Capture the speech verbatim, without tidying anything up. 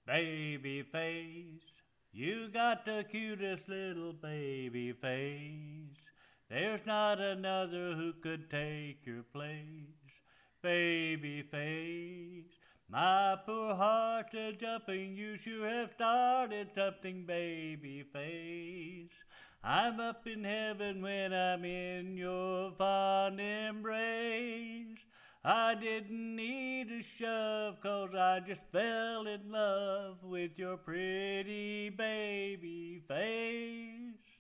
Baby face, you got the cutest little baby face. There's not another who could take your place. Baby face, my poor heart is jumping. You sure have started something, baby face. I'm up in heaven when I'm in your fond embrace. I didn't need a shove, 'cause I just fell in love with your pretty baby face.